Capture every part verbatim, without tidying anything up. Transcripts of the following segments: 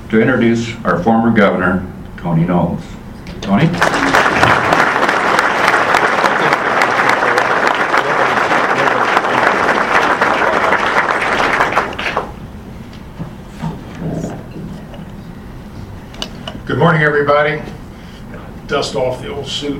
to introduce our former governor, Tony Knowles. Tony? Good morning, everybody. Dust off the old suit.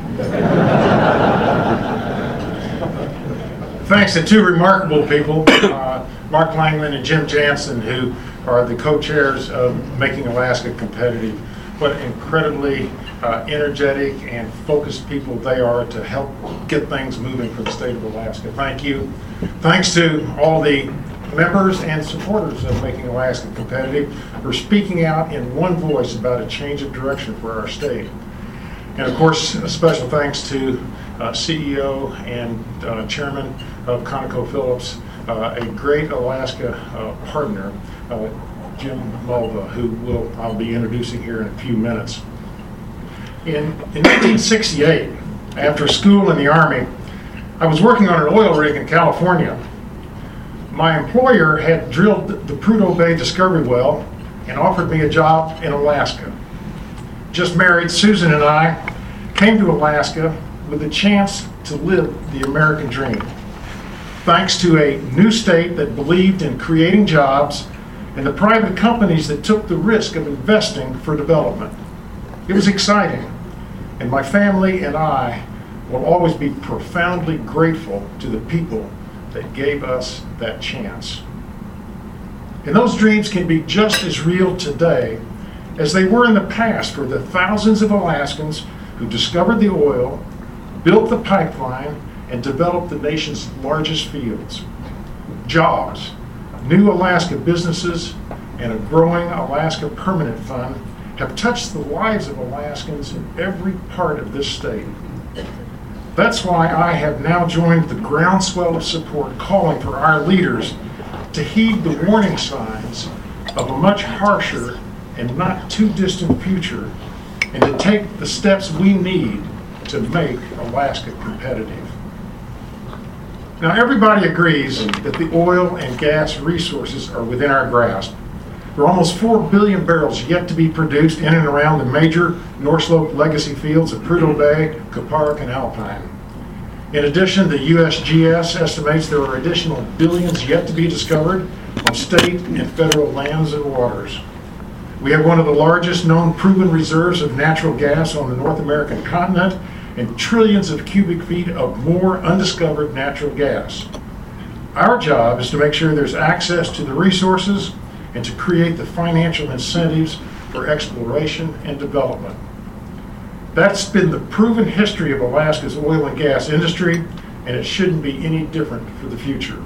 Thanks to two remarkable people, uh, Mark Langman and Jim Jansen, who are the co-chairs of Making Alaska Competitive. What incredibly uh, energetic and focused people they are to help get things moving for the state of Alaska. Thank you. Thanks to all the members and supporters of Making Alaska Competitive for speaking out in one voice about a change of direction for our state. And of course, a special thanks to uh, C E O and uh, Chairman of ConocoPhillips, uh, a great Alaska uh, partner, uh, Jim Mulva, who will, I'll be introducing here in a few minutes. In, in nineteen sixty-eight, after school in the Army, I was working on an oil rig in California. My employer had drilled the Prudhoe Bay discovery well and offered me a job in Alaska. Just married, Susan and I came to Alaska with a chance to live the American dream, thanks to a new state that believed in creating jobs and the private companies that took the risk of investing for development. It was exciting, and my family and I will always be profoundly grateful to the people that gave us that chance. And those dreams can be just as real today as they were in the past for the thousands of Alaskans who discovered the oil, built the pipeline, and developed the nation's largest fields. Jobs, new Alaska businesses, and a growing Alaska Permanent Fund have touched the lives of Alaskans in every part of this state. That's why I have now joined the groundswell of support calling for our leaders to heed the warning signs of a much harsher and not too distant future, and to take the steps we need to make Alaska competitive. Now, everybody agrees that the oil and gas resources are within our grasp. There are almost four billion barrels yet to be produced in and around the major North Slope legacy fields of Prudhoe Bay, Kuparuk, and Alpine. In addition, the U S G S estimates there are additional billions yet to be discovered on state and federal lands and waters. We have one of the largest known proven reserves of natural gas on the North American continent and trillions of cubic feet of more undiscovered natural gas. Our job is to make sure there's access to the resources and to create the financial incentives for exploration and development. That's been the proven history of Alaska's oil and gas industry, and it shouldn't be any different for the future.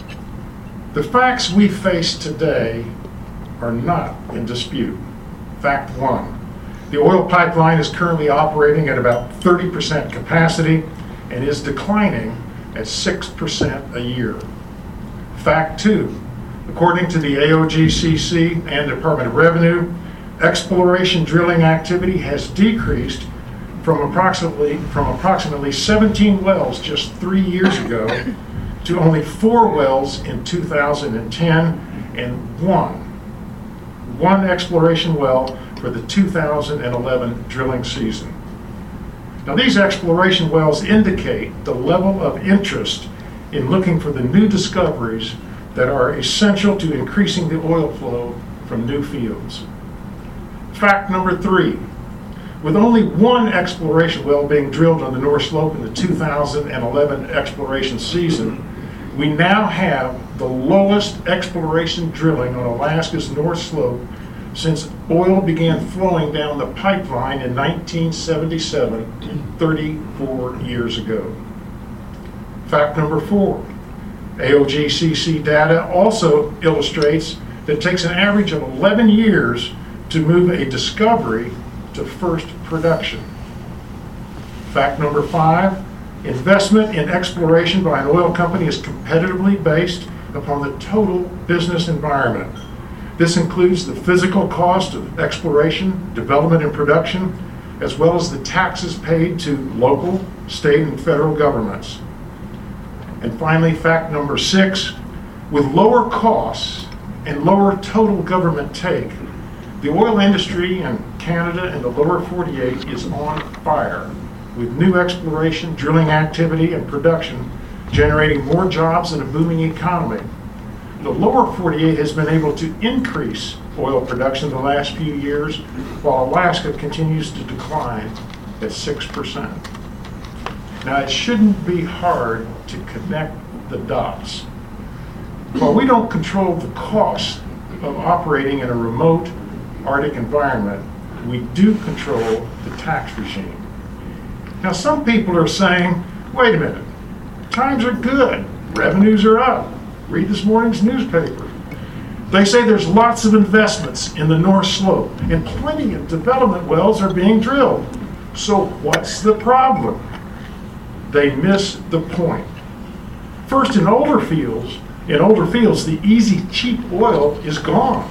The facts we face today are not in dispute. Fact one, the oil pipeline is currently operating at about thirty percent capacity and is declining at six percent a year. Fact two, according to the A O G C C and Department of Revenue, exploration drilling activity has decreased from approximately from approximately seventeen wells just three years ago to only four wells in two thousand ten and one, one exploration well for the two thousand eleven drilling season. Now, these exploration wells indicate the level of interest in looking for the new discoveries that are essential to increasing the oil flow from new fields. Fact number three, with only one exploration well being drilled on the North Slope in the two thousand eleven exploration season, we now have the lowest exploration drilling on Alaska's North Slope since oil began flowing down the pipeline in nineteen seventy-seven, thirty-four years ago. Fact number four, A O G C C data also illustrates that it takes an average of eleven years to move a discovery to first production. Fact number five, investment in exploration by an oil company is competitively based upon the total business environment. This includes the physical cost of exploration, development, and production, as well as the taxes paid to local, state, and federal governments. And finally, fact number six, with lower costs and lower total government take, The oil industry in Canada and the lower forty-eight is on fire, with new exploration, drilling activity, and production generating more jobs in a booming economy. The lower forty-eight has been able to increase oil production the last few years, while Alaska continues to decline at six percent. Now, it shouldn't be hard to connect the dots. While we don't control the cost of operating in a remote Arctic environment, we do control the tax regime. Now, some people are saying, wait a minute, times are good, revenues are up. Read this morning's newspaper. They say there's lots of investments in the North Slope and plenty of development wells are being drilled. So what's the problem? They miss the point. First, in older fields, in older fields, the easy, cheap oil is gone.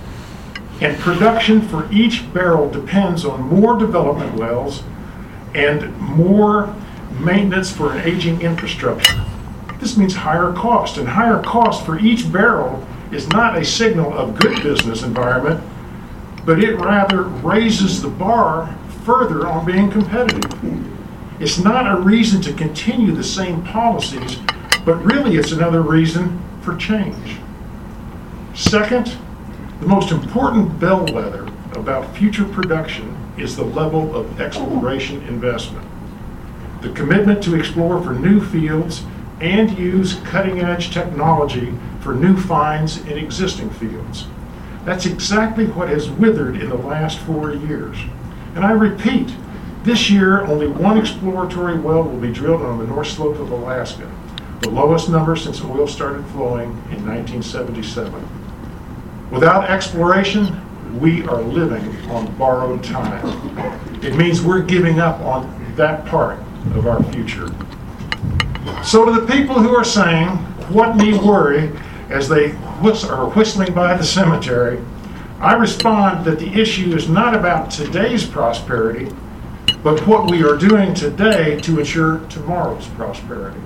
And production for each barrel depends on more development wells and more maintenance for an aging infrastructure. This means higher cost, and higher cost for each barrel is not a signal of good business environment, but it rather raises the bar further on being competitive. It's not a reason to continue the same policies, but really it's another reason for change. Second, the most important bellwether about future production is the level of exploration investment. The commitment to explore for new fields and use cutting-edge technology for new finds in existing fields. That's exactly what has withered in the last four years. And I repeat, this year only one exploratory well will be drilled on the North Slope of Alaska, the lowest number since oil started flowing in nineteen seventy-seven. Without exploration, we are living on borrowed time. It means we're giving up on that part of our future. So to the people who are saying, what need worry, as they whist- are whistling by the cemetery, I respond that the issue is not about today's prosperity, but what we are doing today to ensure tomorrow's prosperity.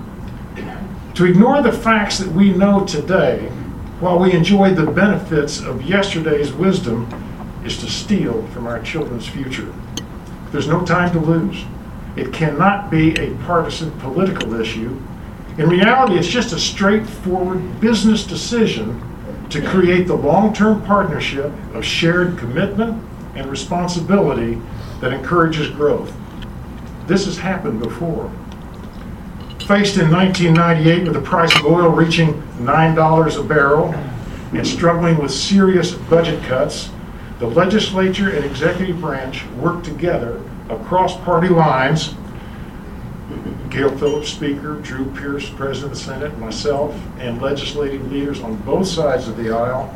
To ignore the facts that we know today, while we enjoy the benefits of yesterday's wisdom, is to steal from our children's future. There's no time to lose. It cannot be a partisan political issue. In reality, it's just a straightforward business decision to create the long-term partnership of shared commitment and responsibility that encourages growth. This has happened before. Faced in nineteen ninety-eight with the price of oil reaching nine dollars a barrel and struggling with serious budget cuts, the legislature and executive branch worked together across party lines. Gail Phillips, Speaker, Drew Pierce, President of the Senate, myself, and legislative leaders on both sides of the aisle.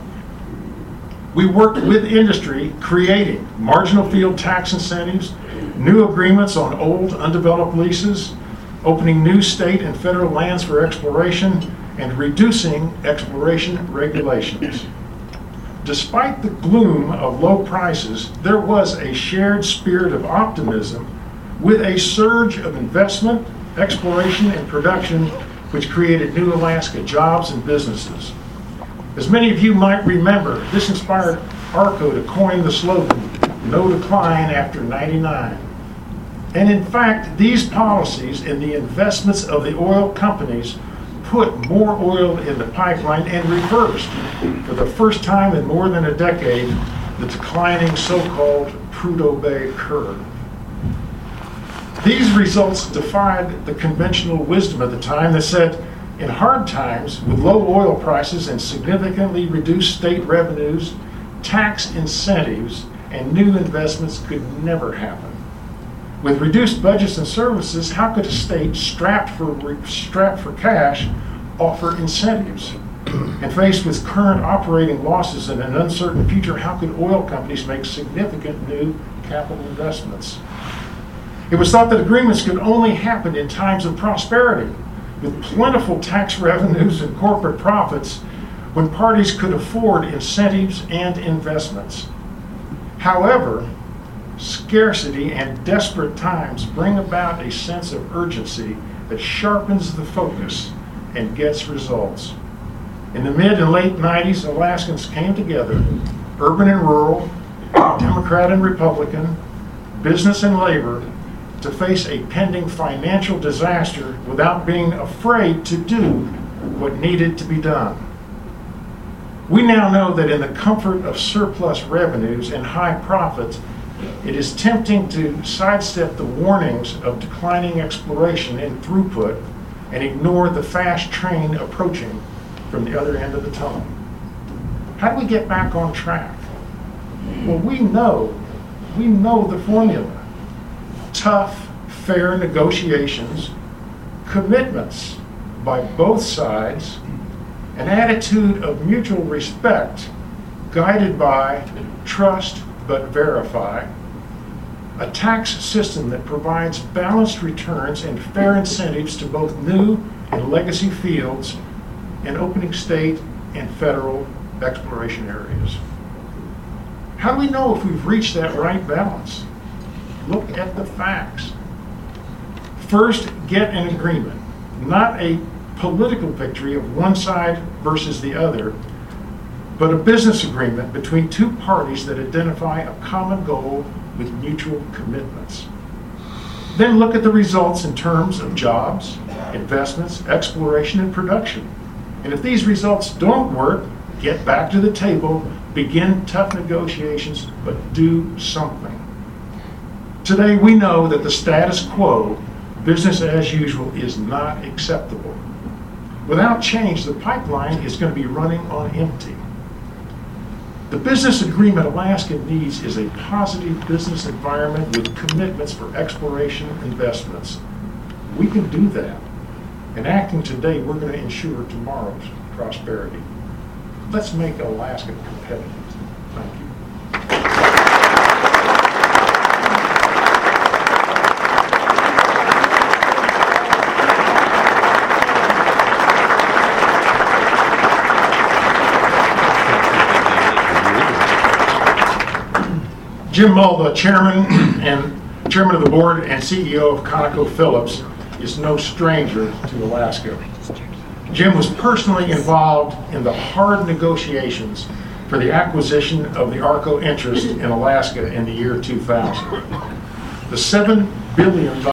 We worked with industry creating marginal field tax incentives, new agreements on old undeveloped leases, opening new state and federal lands for exploration, and reducing exploration regulations. Despite the gloom of low prices, there was a shared spirit of optimism with a surge of investment, exploration, and production, which created new Alaska jobs and businesses. As many of you might remember, this inspired ARCO to coin the slogan, "No decline after ninety-nine." And in fact, these policies and the investments of the oil companies put more oil in the pipeline and reversed, for the first time in more than a decade, the declining so-called Prudhoe Bay curve. These results defied the conventional wisdom at the time that said, in hard times, with low oil prices and significantly reduced state revenues, tax incentives and new investments could never happen. With reduced budgets and services, how could a state strapped for, strapped for cash offer incentives? And faced with current operating losses and an uncertain future, how could oil companies make significant new capital investments? It was thought that agreements could only happen in times of prosperity, with plentiful tax revenues and corporate profits, when parties could afford incentives and investments. However, scarcity and desperate times bring about a sense of urgency that sharpens the focus and gets results. In the mid and late nineties, Alaskans came together urban and rural, Democrat and Republican, business and labor, to face a pending financial disaster without being afraid to do what needed to be done. We now know that in the comfort of surplus revenues and high profits, it is tempting to sidestep the warnings of declining exploration and throughput and ignore the fast train approaching from the other end of the tunnel. How do we get back on track? Well, we know, we know the formula. Tough, fair negotiations, commitments by both sides, an attitude of mutual respect guided by trust but verify, a tax system that provides balanced returns and fair incentives to both new and legacy fields, and opening state and federal exploration areas. How do we know if we've reached that right balance? Look at the facts. First, get an agreement, not a political victory of one side versus the other, but a business agreement between two parties that identify a common goal with mutual commitments. Then look at the results in terms of jobs, investments, exploration, and production. And if these results don't work, get back to the table, begin tough negotiations, but do something. Today, we know that the status quo, business as usual, is not acceptable. Without change, the pipeline is going to be running on empty. The business agreement Alaska needs is a positive business environment with commitments for exploration investments. We can do that. And acting today, we're going to ensure tomorrow's prosperity. Let's make Alaska competitive. Thank you. Jim Mull, the chairman and chairman of the board and C E O of ConocoPhillips, is no stranger to Alaska. Jim was personally involved in the hard negotiations for the acquisition of the ARCO interest in Alaska in the year two thousand. The seven billion dollars